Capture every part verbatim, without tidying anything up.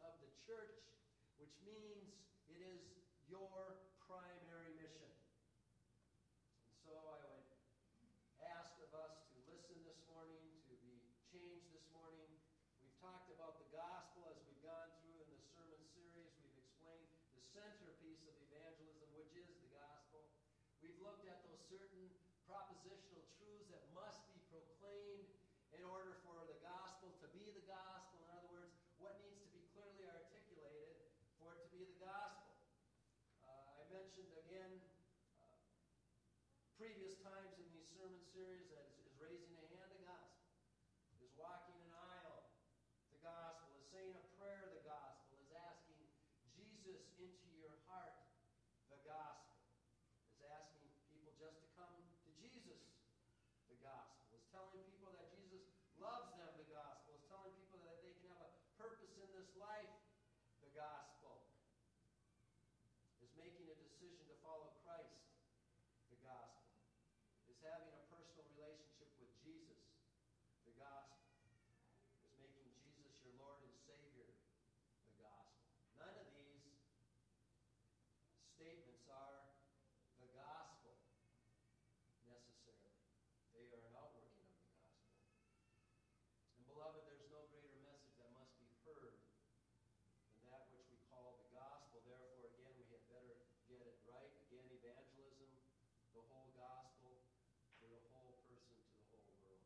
of the church, which means it is your primary mission. And so I would ask of us to listen this morning, to be changed this morning. We've talked about the gospel as we've gone through in the sermon series. We've explained the centerpiece of evangelism, which is the gospel. We've looked at those certain propositional truths that must be proclaimed in order for the gospel to be the gospel. In other words, what needs to be clearly articulated for it to be the gospel. Uh, I mentioned again uh, previous times in these sermon series that is, is raising a hand the gospel, is walking an aisle the gospel, is saying a prayer the gospel, is asking Jesus into your heart the gospel, is asking people just to come to Jesus the gospel, is telling people that Jesus loves them the gospel, is telling people that they can have a purpose in this life the gospel, is making a decision to follow Christ the gospel, is having a personal relationship with Jesus the gospel, is making Jesus your Lord and Savior the gospel. None of these statements are the gospel necessarily. They are an outworking of the gospel. And beloved, there's no greater message that must be heard than that which we call the gospel. Therefore, again, we had better get it right. Again, evangelism, the whole gospel, for the whole person to the whole world.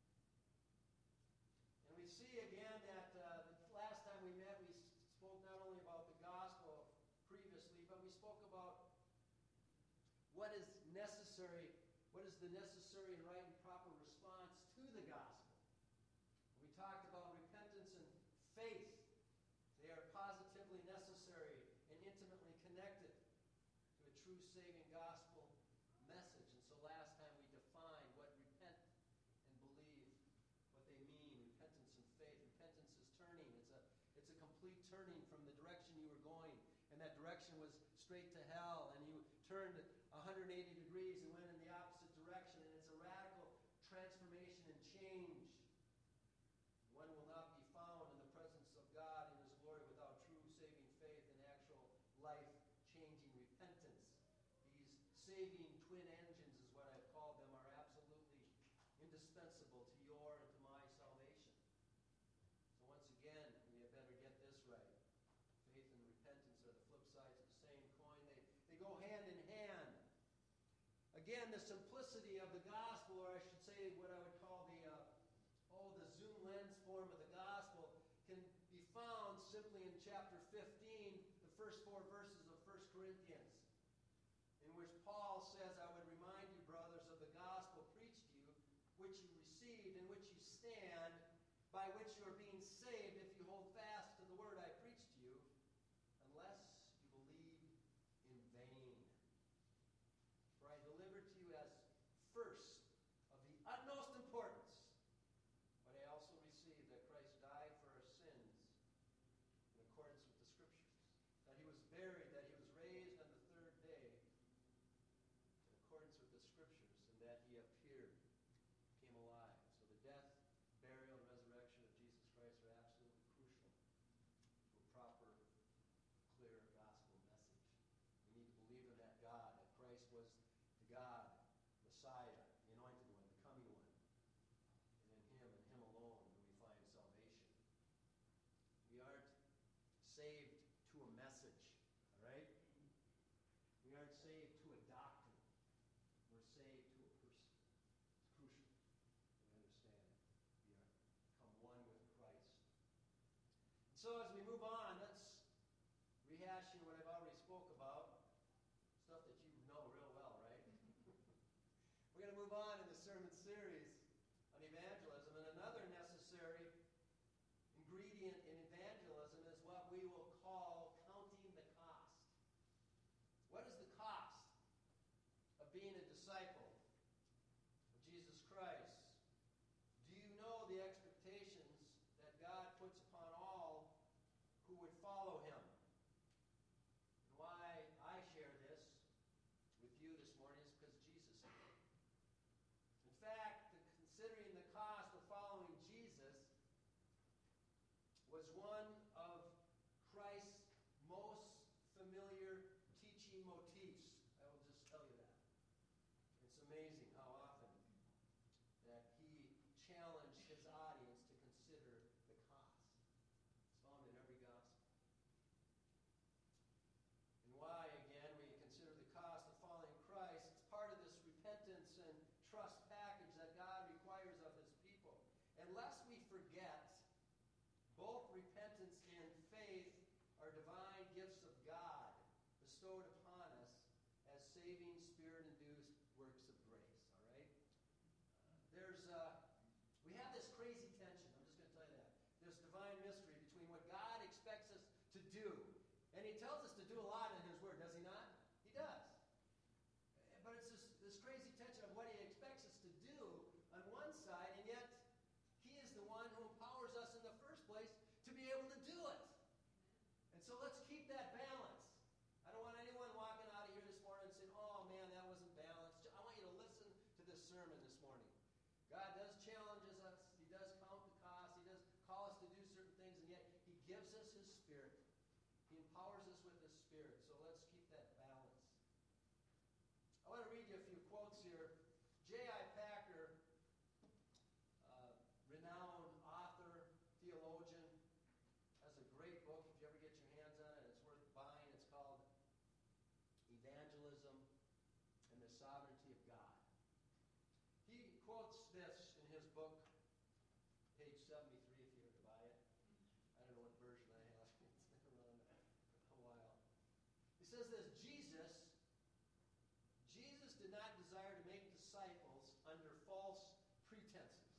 And we see again that uh, the last time we met, we spoke not only about the gospel previously, but we spoke about what is necessary, what is the necessary and right and proper response to the gospel. We talked about repentance and faith. They are positively necessary and intimately connected to a true saving gospel message. And so last time we defined what repent and believe, what they mean, repentance and faith. Repentance is turning. It's a, it's a complete turning from the direction you were going. And that direction was straight to hell. And you turned one hundred eighty degrees and went in the opposite direction. And it's a radical transformation and change. One will not be found in the presence of God in His glory without true saving faith and actual life-changing repentance. These saving twin engines is what I've called them, are absolutely indispensable to your and to my salvation. So once again, we had better get this right. Faith and repentance are the flip sides of the same coin. They, they go hand in hand. Again, the simplicity of the gospel, or I should say what I would call the, uh, oh, the zoom lens form of the gospel, can be found simply in chapter fifteen, the first four verses of First Corinthians, in which Paul says, I would remind you, brothers, of the gospel preached to you, which you received, in which you stand, by which you are being saved, if you hold fast to the word I preached to you, unless you believe in vain. For I delivered to you as first of the utmost importance what I also received, that Christ died for our sins in accordance with the Scriptures, that He was buried, that He was raised on the third day in accordance with the Scriptures, and that He appeared, came alive. So the death, burial, and resurrection of Jesus Christ are absolutely crucial to a proper, clear gospel message. We need to believe in that God, that Christ was the God, Messiah, the anointed one, the coming one. And in Him and Him alone do we find salvation. We aren't saved to a message, all right? We aren't saved to a doctrine. We're saved to a person. It's crucial to understand it. We are become one with Christ. And so as we move on, let's rehash here what I've already spoke about. Stuff that you know real well, right? We're going to move on in the sermon series on evangelism. And another necessary ingredient in evangelism is what we will call counting the cost. What is the cost of being a disciple of Jesus Christ? Do you know the expectations that God puts upon all who would follow Him? lest we forget, both repentance and faith are divine gifts of God bestowed upon us as saving, spirit-induced works of grace. All right? There's, uh, we have this crazy tension. I'm just going to tell you that. This divine mystery between what God expects us to do. And he tells us to do a lot in his word, does he not? He does. But it's this, this crazy tension of what he expects us to do on one side, and yet he is the one who empowers us in the first place to be able to do it. And so let's keep that balance. I don't want anyone walking out of here this morning and saying, oh man, that wasn't balanced. I want you to listen to this sermon this morning. God does challenges us. He does count the cost. He does call us to do certain things, and yet he gives us his spirit. He empowers us with his spirit. So let's keep that balance. I want to read you a few quotes here. J I Packer, uh, renowned author, theologian, has a great book. If you ever get your hands on it, it's worth buying. It's called Evangelism and the Sovereignty of God. He quotes this in his book, page seventy-three, if you were to buy it. I don't know what version I have. It's been around a while. He says this, Jesus, Jesus did not desire to make disciples under false pretenses.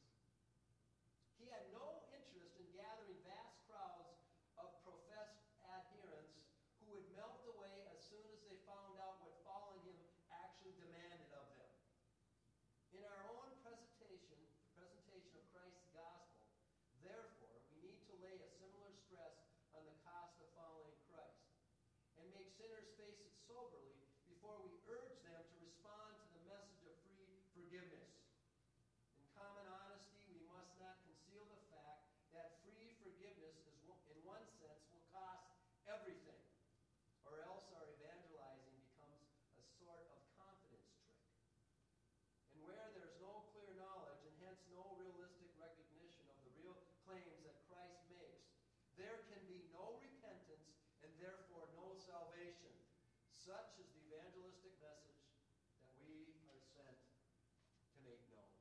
He had no interest in gathering vast crowds of professed adherents who would melt away as soon as they found out what following him actually demanded of them. In our own presentation, presentation of Christ's gospel, therefore, we need to lay a similar stress on the cost of following Christ and make sinners face it soberly before we urge them to respond to the message of free forgiveness. In common honesty, we must not conceal the fact that free forgiveness is, in one sense, will cost everything, or else our evangelizing becomes a sort of confidence trick. And where there's no clear knowledge and hence no realistic recognition of the real claims that Christ makes, there can be no repentance and therefore no salvation. Such is the evangelistic message that we are sent to make known.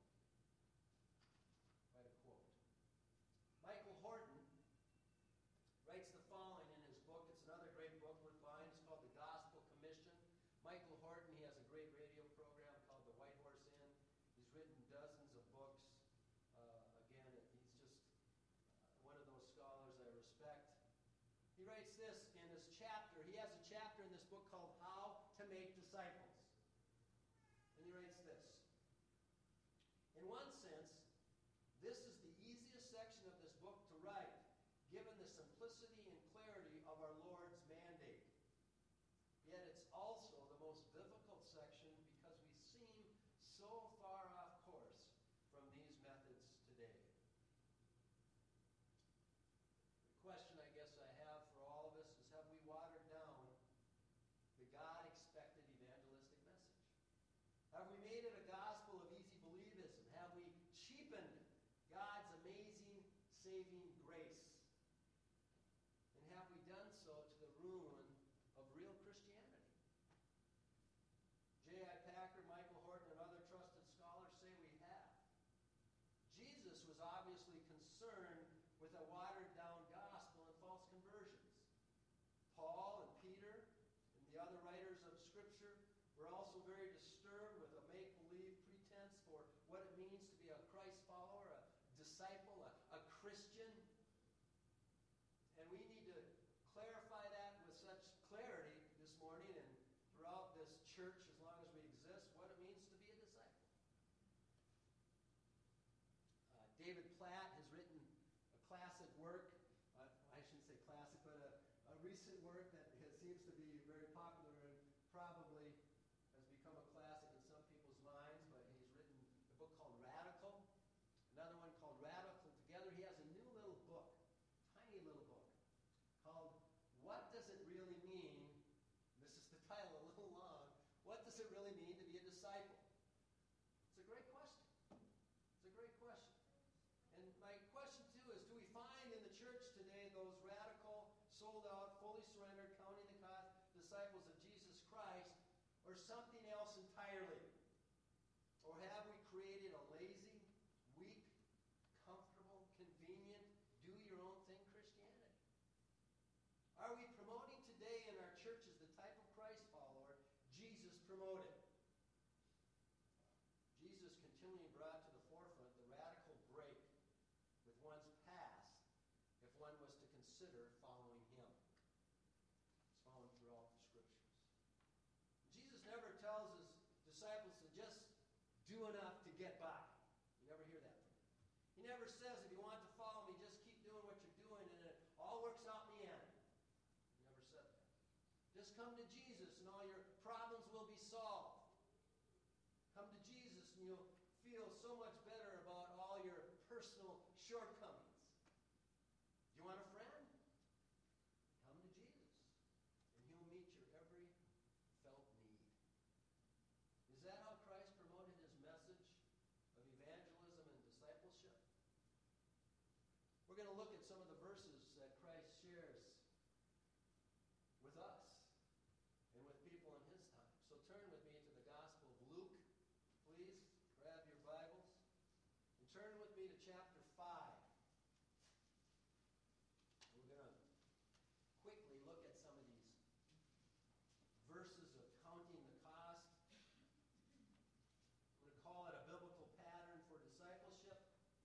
Quite a quote. Michael Horton writes the following in his book. It's another great book worth buying. It's called The Gospel Commission. Michael Horton, he has a great radio program called The White Horse Inn. He's written dozens of books. Uh, again, he's just uh, one of those scholars I respect. He writes this in this chapter. He has a chapter in this book called How to Make Disciples. And he writes this. In one sense, this is the easiest section of this book to write, given the simplicity and clarity of our Lord's mandate. Yet it's also the most difficult section because we seem so far off course from these methods today. The question I guess I have for all of us is, have we watered down the God-expected evangelistic message? Have we made it a gospel of easy believism? Have we cheapened God's amazing saving grace? And have we done so to the ruin of real Christianity? J I Packer, Michael Horton, and other trusted scholars say we have. Jesus was obviously concerned with a watered-down gospel and false conversions. Paul and Peter and the other writers of Scripture were also very disturbed with a make-believe pretense for what it means to be a Christ follower, a disciple, a, a Christian. And we need to clarify that with such clarity this morning and throughout this church, as long as we exist, what it means to be a disciple. Uh, David Platt has written a classic work, uh, I shouldn't say classic, but a, a recent work that has, seems to be very popular and probably has become a classic in some people's minds, but he's written a book called Radical, another one called Radical Together. He has a new little book, tiny little book, called What Does It Really Mean? This is the title, a little long. What does it really mean to be a disciple? It's a great question. It's a great question. And my question, too, is do we find in the church today those radical, sold out, fully surrendered, counting the cost disciples of Jesus Christ, or something else entirely? Or have we created a lazy, weak, comfortable, consider following him. It's found throughout the scriptures. Jesus never tells his disciples to just do enough to get by. You never hear that from him. He never says, if you want to follow me, just keep doing what you're doing and it all works out in the end. He never said that. Just come to Jesus and all your problems will be solved. Come to Jesus and you'll feel so much better about all your personal shortcomings. Do you want a friend? Come to Jesus and he'll meet your every felt need. Is that how Christ promoted his message of evangelism and discipleship? We're going to look at some of the verses that Christ shares with us and with people in his time. So turn with me to the Gospel of Luke, please. Grab your Bibles. And turn with me to chapter five. We're going to quickly look at some of these verses of counting the cost. I'm going to call it a biblical pattern for discipleship.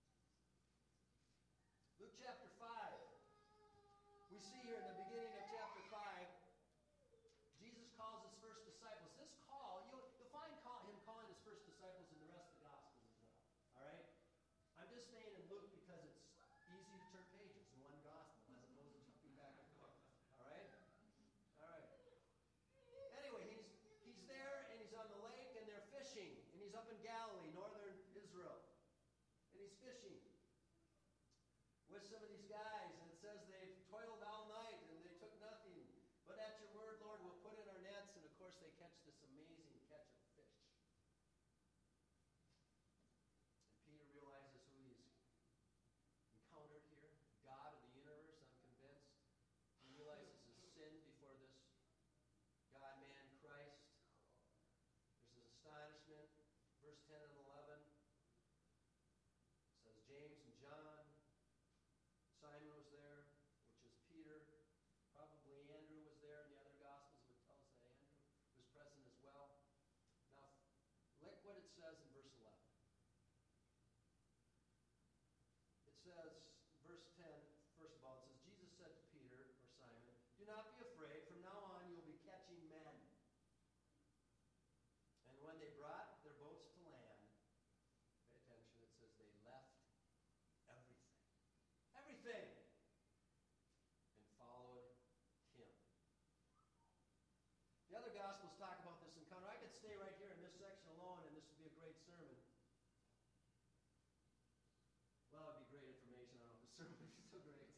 Luke chapter five. We see here in the beginning of chapter five, Jesus calls his first disciples. This call, you'll, you'll find call, him calling his first disciples in the rest of the Gospels as well. All right? I'm just staying in Luke because it's easy to turn pages in one Gospel as opposed to jumping back and forth. All right? All right. Anyway, he's he's there and he's on the lake and they're fishing. And he's up in Galilee, northern Israel. And he's fishing with some of these guys. And it says they've toiled all night and they took nothing. But at your word, Lord, we'll put in our nets. And of course they catch this amazing catch of fish. And Peter realizes who he's encountered here. God of the universe, I'm convinced. He realizes his sin before this God-man Christ. There's his astonishment. Verse ten and eleven. It says James and John. Simon was there, which is Peter. Probably Andrew was there. In the other Gospels, it would tell us that Andrew was present as well. Now, look what it says in verse eleven. It says, verse ten, first of all, it says, Jesus said to Peter, or Simon, do not be afraid. From now on, you'll be catching men. And when they brought their boats to land, pay attention, it says they left everything. Everything. And followed him. The other Gospels talk about this encounter. I could stay right here in this section alone, and this would be a great sermon. Well, it'd be great information. I don't know if the sermon would be so great.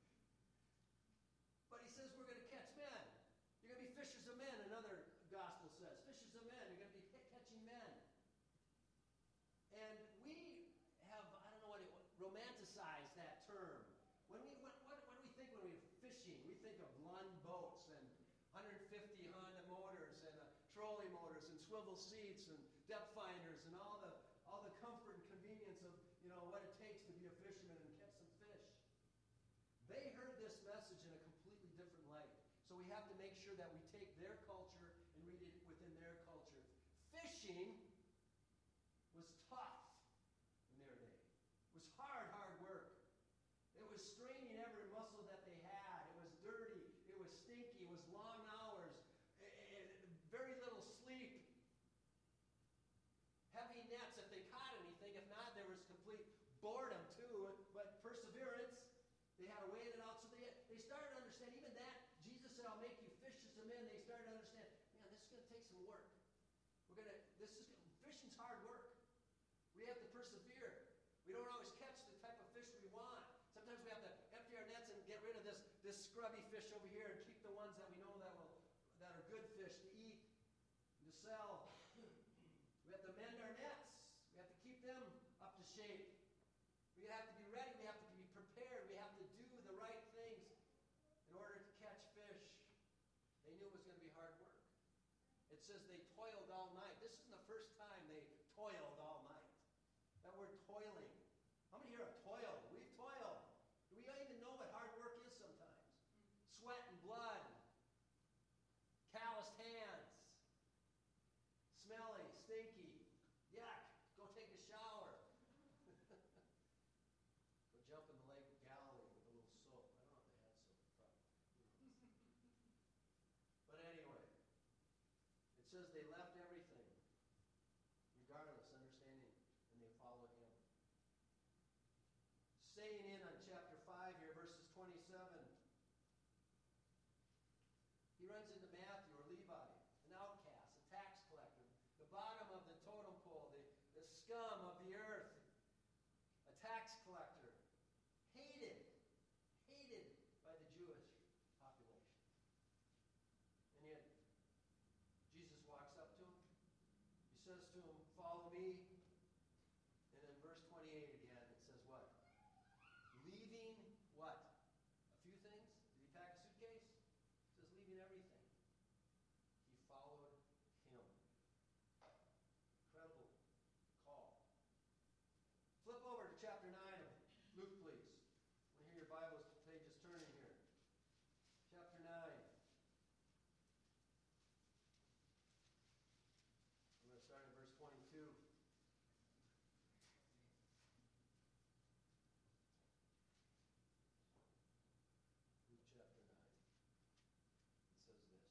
But he says we're going to catch men. You're going to be fishers of men, another Gospel says. Fishers of men. You're going to be catching men. And we have, I don't know what it, romanticized that term. When we, what, what, what do we think when we're fishing? We think of Lund boats and one hundred fifty Honda motors and uh, trolley motors and swivel seats and depth finders and all the all the comfort and convenience of, you know, what it takes to be a fisherman and catch some fish. They heard this message in a completely different light. So we have to make sure that we take their culture and read it within their culture. Fishing was tough in their day. It was hard, hard work. It was straining every muscle that they had. It was dirty. It was stinky. It was long hours. It, it, very little sleep. Heavy nets if they caught anything. If not, there was complete boredom too. But perseverance. They had to wait it out. So they, they started to understand even that. Jesus said, I'll make you fishers of men. They started to understand, man, this is going to take some work. We're going to, this is, fishing's hard work. We have to persevere. We don't always catch the type of fish we want. Sometimes we have to empty our nets and get rid of this, this scrubby fish over here and keep the ones that we know that will that are good fish to eat and to sell. We have to mend our nets. We have to keep them up to shape. We have to be ready. We have to be prepared. We have to do the right things in order to catch fish. They knew it was going to be hard work. It says they toiled all night. This isn't the first time they toiled all night. That word toiling. How many here have toiled? We've toiled. Do we even know what hard work is sometimes? Sweat and blood. Calloused hands. Smelly, stinky. Yuck. Go take a shower. Go jump in the lake of Galilee with a little soap. I don't know if they had soap. staying in on chapter five here, verses twenty-seven. He runs into Matthew or Levi, an outcast, a tax collector, the bottom of the totem pole, the, the scum of the earth, a tax collector, hated, hated by the Jewish population. And yet, Jesus walks up to him. He says to him, "Follow me." And in verse twenty-eight again, it says what? Leaving what? A few things? Did he pack a suitcase? It says leaving everything. He followed him. Incredible call. Flip over to chapter nine of Luke, please. I hear your Bible pages turning here. Chapter nine. I'm going to start in verse twenty-two. Luke chapter nine. It says this.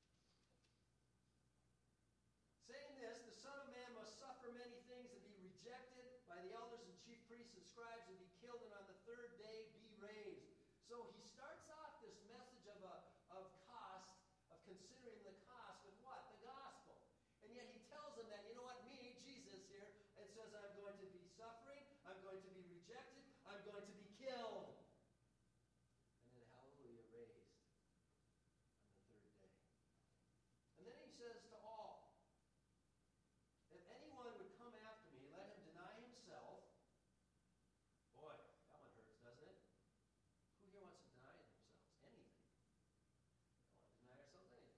Saying this, the Son of Man must suffer many things and be rejected by the elders and chief priests and scribes and be killed and on the third day be raised. So he starts off this message of a of cost, of considering the cost with what? The gospel. And yet he tells them that, you know what, me, Jesus here, it says I'm going to be suffering, I'm going to be rejected, I'm going to be killed. And then hallelujah, raised on the third day. And then he says to all, if anyone would come after me, let him deny himself. Boy, that one hurts, doesn't it? Who here wants to deny themselves? Anything. We don't want to deny ourselves anything.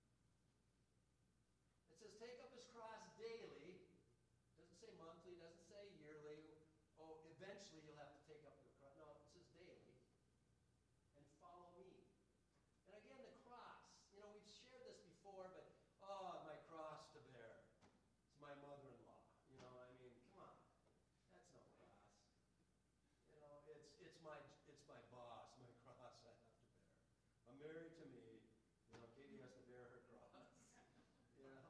It says, take up his cross daily. Doesn't say monthly, doesn't say yearly. Oh, eventually you'll have to take up your cross. No, it says daily. And follow me. And again, the cross. You know, we've shared this before, but, oh, my cross to bear. It's my mother-in-law. You know, I mean, come on. That's no cross. You know, it's it's my it's my boss, my cross I have to bear. I'm married to me. You know, Katie has to bear her cross. You know.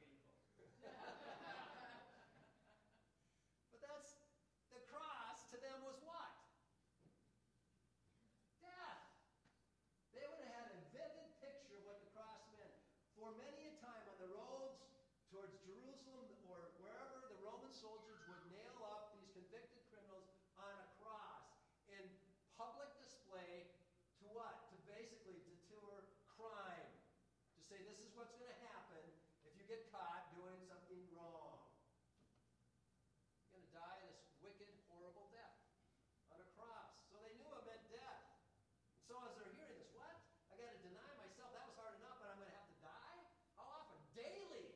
But that's the cross to them was what? Death. They would have had a vivid picture of what the cross meant. For many a time on the roads towards Jerusalem or wherever, the Roman soldiers would nail up these convicted criminals on a cross in public display to what? To basically deter crime. To say this is what's going to happen if you get caught doing something wrong. You're going to die this wicked, horrible death on a cross. So they knew it meant death. And so as they're hearing this, what? I got to deny myself. That was hard enough, but I'm going to have to die? How often? Daily.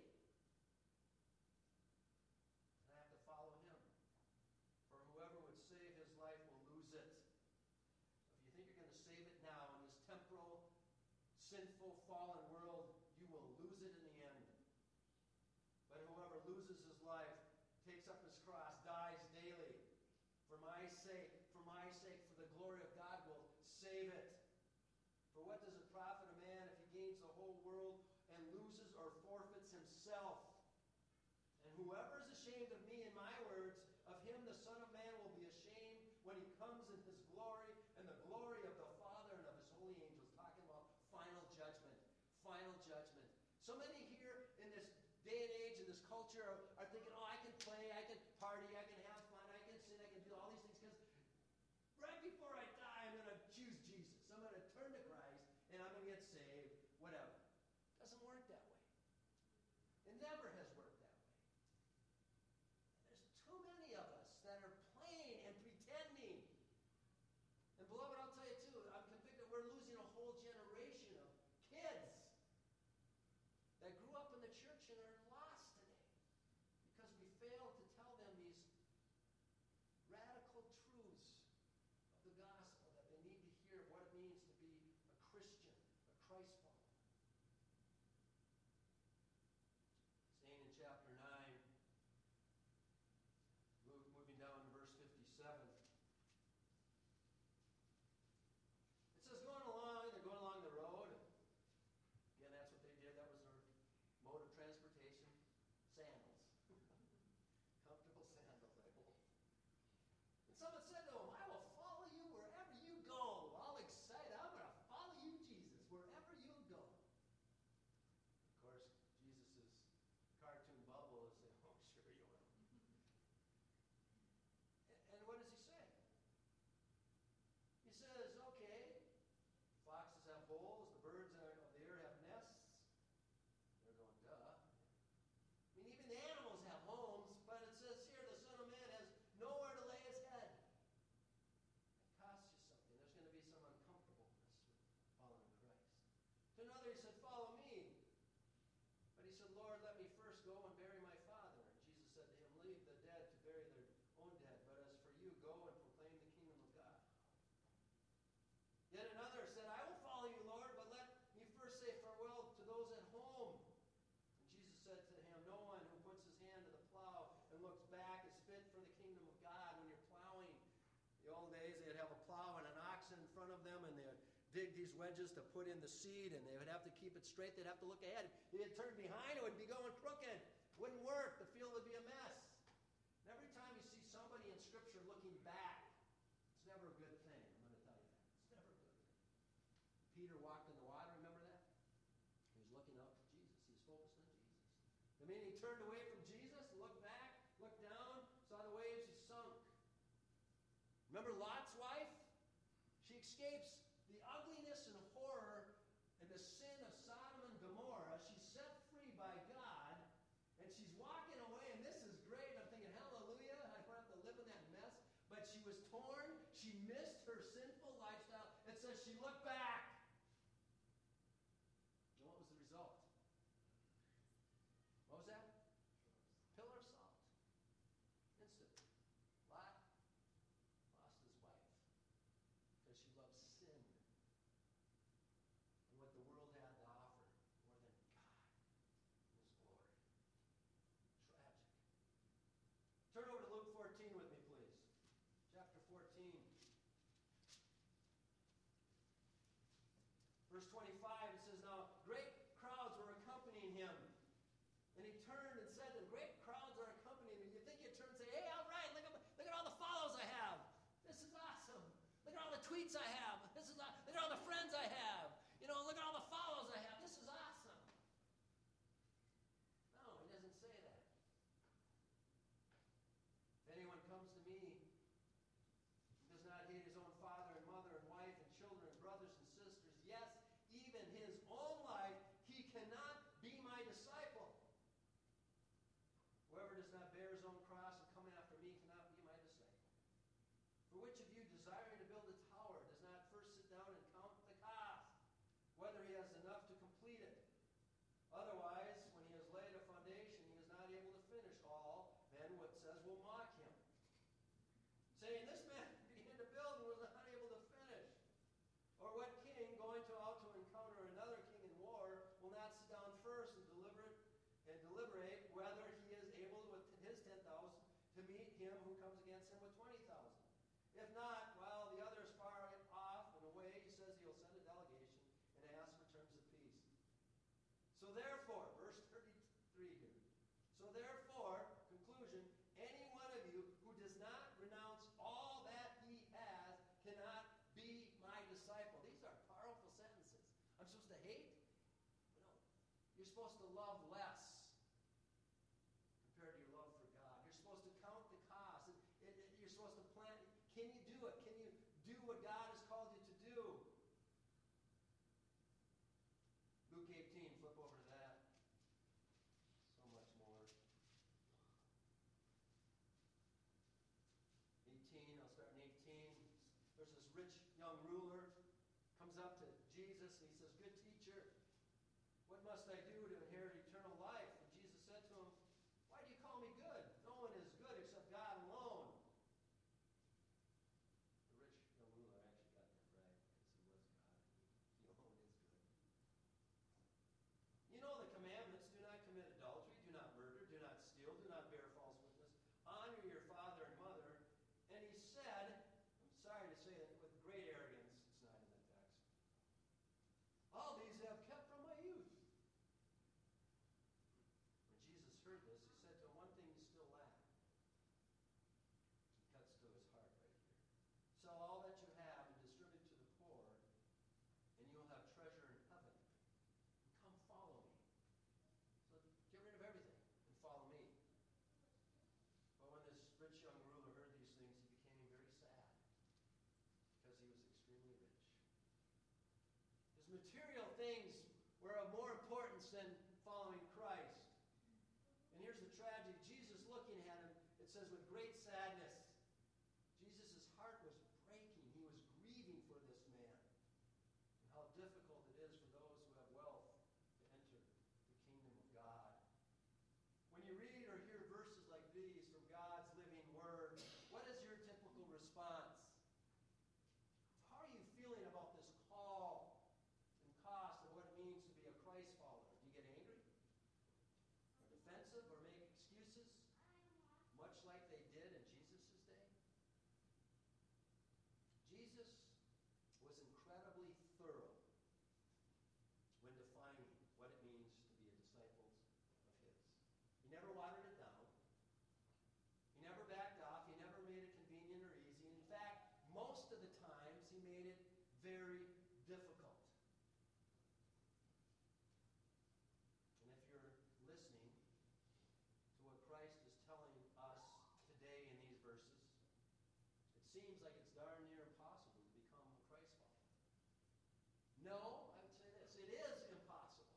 And I have to follow him. For whoever would save his life will lose it. If you think you're going to save it now in this temporal, sinful, fallen world, you will lose it in the end. But whoever loses his life, takes up his cross, dies daily. For my sake, for my sake, for the glory of God will save it. For what does it profit a man if he gains the whole world and loses or forfeits himself? And whoever is ashamed of me and my words, of him the Son of Man will be ashamed when he comes in his glory and the glory of the Father and of his holy angels. Talking about final judgment. Final judgment. So many here in this day and age, in this culture, are, are thinking, oh, I can play, I can party, I can have fun, I can sin, I can do all these things, because right before I die, I'm going to choose Jesus. I'm going to turn to Christ, and I'm going to get saved, whatever. It doesn't work that way. It never has worked that way. There's too many of us that are playing and pretending. And beloved, I'll tell you too, I'm convicted we're losing a whole generation of kids that grew up in the church and are lost today because we failed to tell them these radical truths of the gospel that they need to hear what it means to be a Christian, a Christ follower. Staying brother, he said, follow me. But he said, Lord, let me first go and bury my father. And Jesus said to him, leave the dead to bury their own dead. But as for you, go and proclaim the kingdom of God. Yet another said, I will follow you, Lord, but let me first say farewell to those at home. And Jesus said to him, no one who puts his hand to the plow and looks back is fit for the kingdom of God. When you're plowing, in the old days, they'd have a plow and an oxen in front of them, and they'd dig these wedges to put in the seed, and they would have to keep it straight. They'd have to look ahead. If it turned behind, it would be going crooked. It wouldn't work. The field would be a mess. And every time you see somebody in Scripture looking back, it's never a good thing. I'm going to tell you that. It's never a good thing. Peter walked in the water. Remember that? He was looking up to Jesus. He was focused on Jesus. The minute he turned away from Jesus, looked back, looked down, saw the waves, he sunk. Remember Lot's wife? She escapes the ugliness and horror and the sin of Sodom and Gomorrah. She's set free by God, and she's walking away, and this is great. I'm thinking, hallelujah, I don't have to live in that mess. But she was torn. She missed her sinful lifestyle. It says she looked back. And what was the result? What was that? Pillar of salt. Instant. Lot lost his wife because she loved sin and what the world had to offer more than God and His glory. Tragic. Turn over to Luke fourteen with me, please. Chapter fourteen. Verse twenty-five, it says, now great crowds were accompanying him. And he turned and said to them, great crowds are accompanying me. You think you'd turn and say, hey, all right, look at, look at all the follows I have. This is awesome. Look at all the tweets I have. This is, look at all the friends I have. You know, look at all the follows I have. This is awesome. No, he doesn't say that. If anyone comes to me and does not hate his own father and mother and wife and children and brothers and sisters, yes, even his own life, he cannot be my disciple. Whoever does not bear his own cross and come after me cannot be my disciple. For which of you, desiring to build a tower, does not first sit down and count the cost, whether he has enough to complete it? Otherwise, when he has laid a foundation, he is not able to finish all, then what says will mock him, saying, this man began to build and was not able to finish. Or what king, going to out to encounter another king in war, will not sit down first and deliberate and deliberate whether he is able with his ten thousand to meet him who comes against him with twenty thousand? If not, while the other is far off and away, he says he'll send a delegation and ask for terms of peace. So therefore, verse thirty-three here. So therefore, conclusion, any one of you who does not renounce all that he has cannot be my disciple. These are powerful sentences. I'm supposed to hate? No. You're supposed to love less compared to your love for God. You're supposed to count the cost. It, it, it, you're supposed to plan. Can you do it? Can you do what God has called you to do? Luke eighteen, flip over to that. So much more. eighteen, I'll start in eighteen. There's this rich young ruler, comes up to Jesus and he says, good teacher, what must I do to inherit eternal life? And Jesus said to him, why do you call me good? No one is good except God alone. The rich young ruler actually got that right because he was God. He alone is good. You know the commandments: do not commit adultery, do not murder, do not steal, do not bear false witness, honor your father and mother. And he said, I'm sorry to say that with great arrogance, it's not in the text, all these I have kept from my youth. When Jesus heard this, he said to him, one thing you still lack. He cuts to his heart right here. Sell all that you have and distribute to the poor, and you will have treasure in heaven. And come follow me. So get rid of everything and follow me. But when this rich young ruler heard these things, he became very sad because he was extremely rich. His material things were of more importance than following Christ. And here's the tragedy. Jesus looking at him, it says, with great sadness. Jesus' heart was breaking. He was grieving for this man. And how difficult it is for those who have wealth response. How are you feeling about this call and cost of what it means to be a Christ follower? Do you get angry? Or defensive or make excuses? Much like they did in Jesus' day? Jesus was incredibly thorough when defining what it means to be a disciple of His. He never watered it down. He never backed off. He never made it convenient or easy. In fact, most of the times he made it very difficult. And if you're listening to what Christ is telling us today in these verses, it seems like it's darn near impossible to become a Christ follower. No, I would say this. It is impossible.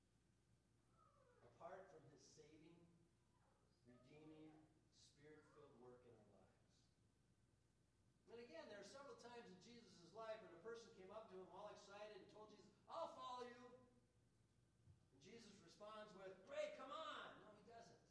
Apart from His saving, redeeming, Spirit-filled work in our lives. And again, there are several times in Jesus' life when a person came up to Him all excited and told Jesus, I'll follow you. And Jesus responds with, great, come on. No, He doesn't.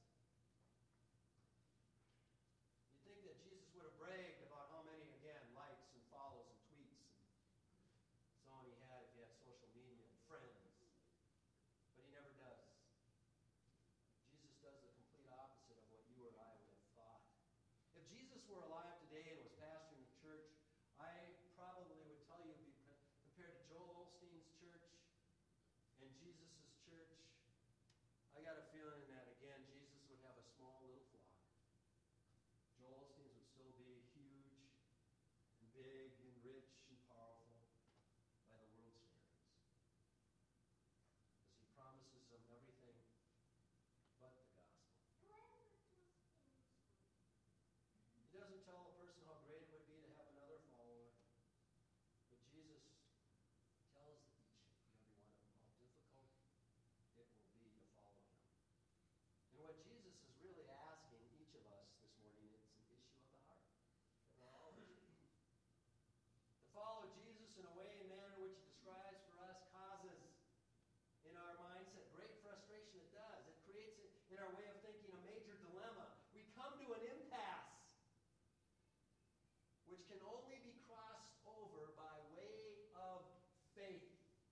You'd think that Jesus would have bragged about how many, again, likes and follows and tweets and so on he had if he had social media and friends. But He never does. Jesus does the complete opposite of what you or I would have thought. If Jesus were alive today and was pastoring the church, I probably would tell you, be compared to Joel Osteen's church and Jesus' church, I got a feeling that, again, Jesus would have a small little flock. Joel Osteen's would still be huge and big and rich and powerful by the world's standards. Because he promises them everything but the gospel. He doesn't tell a person how great it would be to have another follower. But Jesus tells each and every one of them how difficult it will be to follow Him. And what Jesus is really asking each of us this morning, it's an issue of the heart. For all of us. To follow Jesus in a way and manner which He describes for us causes in our mindset great frustration. It does. It creates in our way of thinking a major dilemma. We come to an impasse which can only be crossed over by way of faith.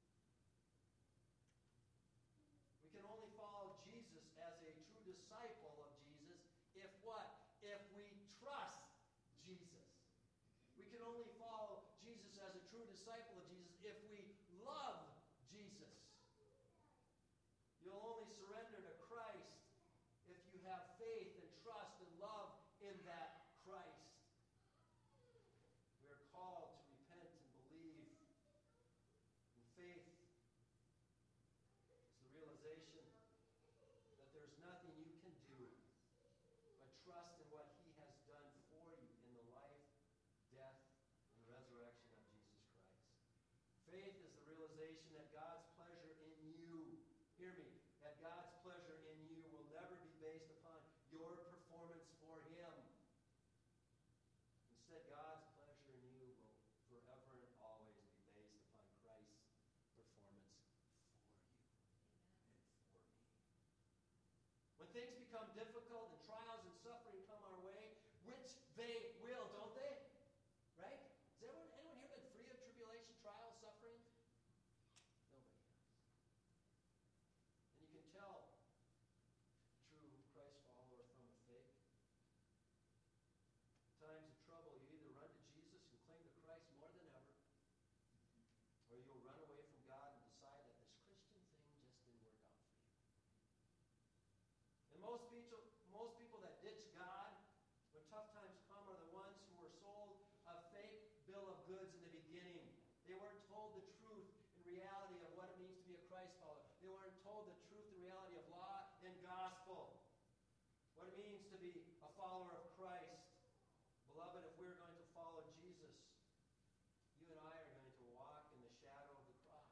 We can only follow Jesus as a true disciple of Jesus if what? If we trust Jesus. We can only follow Jesus as a true disciple of Jesus if we love Jesus. You'll only surrender to Christ if you have faith and trust and love in that Christ. We are called to repent and believe. And faith is the realization that there's nothing you can do but trust in what He has done for you in the life, death, and resurrection of Jesus Christ. Faith is the realization that God's pleasure in you, hear me, that God's pleasure in you will never be based upon your performance for Him. Instead, God's pleasure in you will forever and always be based upon Christ's performance for you and for me. When things become difficult and trials and suffering come our way, which they will, don't they? Right? Has anyone, anyone here been free of tribulation, trials, suffering? Nobody has. And you can tell a true Christ follower from a fake. Times of trouble, you either run to Jesus and cling to Christ more than ever, or you'll run away from God and decide that this Christian thing just didn't work out for you. And most people, most people that ditch God when tough times come are the ones who were sold a fake bill of goods in the beginning. They weren't told the truth and reality of what it means to be a Christ follower. They weren't told the truth and reality of law and gospel. What it means to be a follower of Christ. Beloved, if we're going to follow Jesus, you and I are going to walk in the shadow of the cross.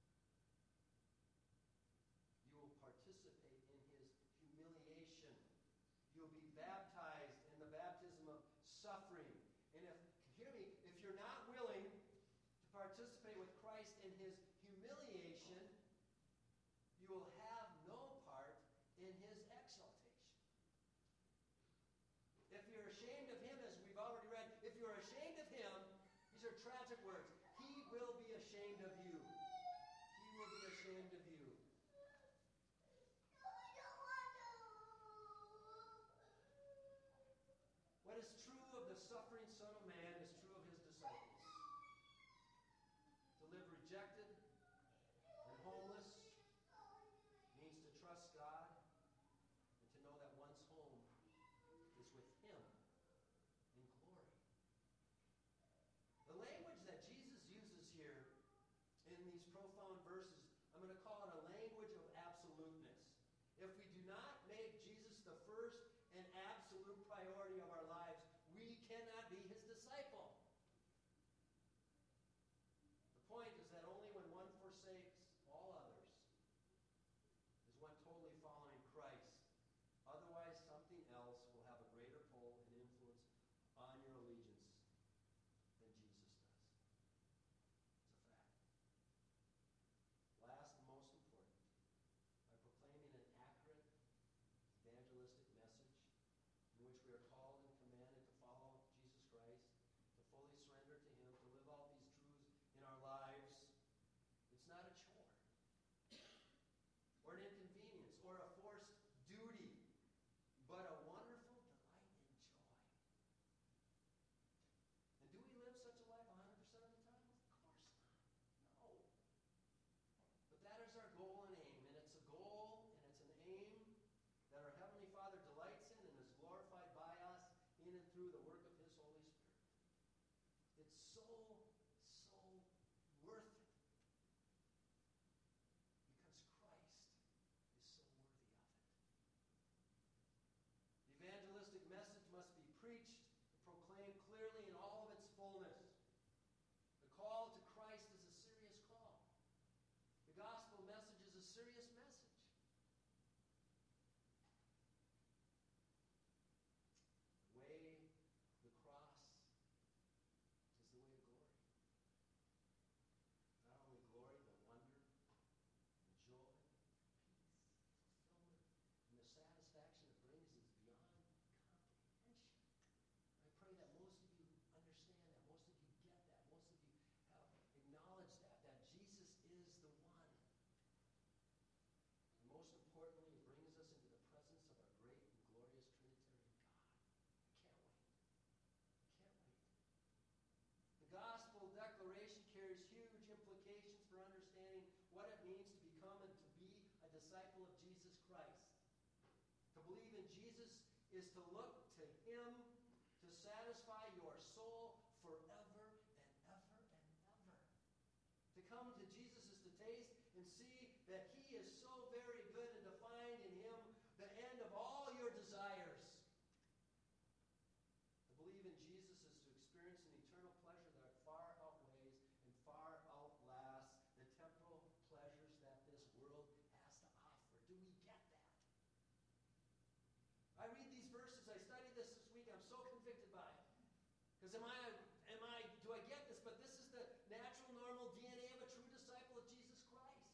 You will participate in His humiliation. You'll be baptized in the baptism of suffering. And if, hear me, if you're not willing to participate with Christ in His humiliation, you will have no part in His exaltation. If you're ashamed of Him, as we've already read, if you are ashamed of him, these are tragic words, he will be ashamed of you. He will be ashamed of you. What is true of the suffering Son of Man is true of his disciples. To live rejected and homeless means to trust God and to know that one's home is with him in glory. The language that Jesus uses here in these profound verses, I'm going to call it a language of absoluteness. If we do not make Jesus the first and absolute priority of our lives, we cannot be his disciple. The point is that only when one forsakes all others is one totally following Christ. Otherwise, something else will have a greater pull and influence on your allegiance than Jesus does. It's a fact. Last and most important, by proclaiming an accurate evangelistic message in which we are called and commanded to follow Jesus Christ, to fully surrender to him, to live out these truths in our lives, it's not a chore or an inconvenience or a forced duty, but a wonderful delight and joy. And do we live such a life one hundred percent of the time? Of course not. No. But that is our goal and aim, and it's a goal and it's an aim that our Heavenly Father delights in and is glorified by us in and through the work of his Holy Spirit. It's so, so worth it because Christ is so worthy of it. The evangelistic message must be preached and proclaimed clearly in all of its fullness. The call to Christ is a serious call. The gospel message is a serious message. The way of the cross is the way of glory. Not only glory, but wonder, and joy, peace, fulfillment, and the satisfaction it brings is beyond comprehension. I pray that most of you understand that, most of you get that, most of you have acknowledged that, that Jesus is the one. And most importantly, it brings us into the presence of our great and glorious Trinitarian God. I can't wait. I can't wait. The gospel declaration carries huge implications for understanding what it means to become and to be a disciple of Jesus Christ. To believe in Jesus is to look to him to satisfy your soul forever and ever and ever. To come to Jesus is to taste and see that he is so very good and to find in him the end of all your desires. To believe in Jesus is to experience an eternal pleasure that far outweighs and far outlasts the temporal pleasures that this world has to offer. Do we get that? I read these verses, I studied this this week, I'm so convicted by it. Because am I, am I, do I get this? But this is the natural, normal D N A of a true disciple of Jesus Christ.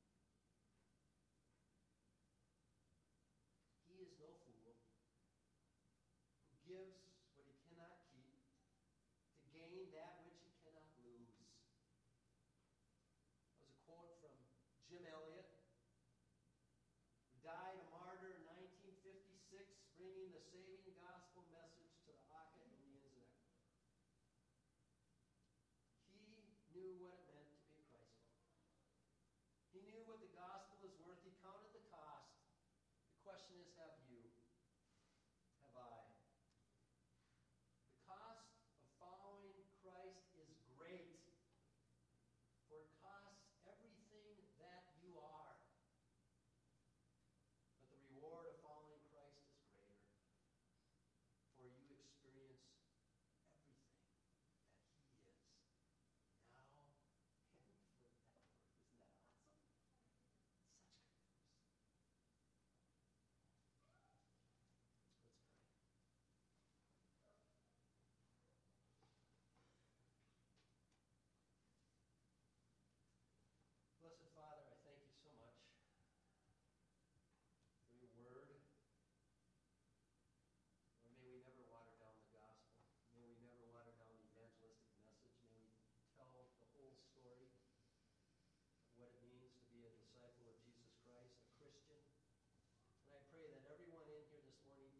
He is no fool who gives what he cannot keep to gain that which he cannot lose. That was a quote from Jim Elliot, who died a martyr in nineteen fifty-six, bringing the saving gospel message to the Aka Indians in Ecuador. He knew what it meant to be a Christ follower. He knew what the gospel is worth. He counted the cost. The question is, have you? Have I? The cost of following Christ is great, for it costs everything that you are.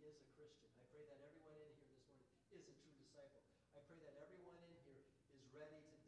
is a Christian. I pray that everyone in here this morning is a true disciple. I pray that everyone in here is ready to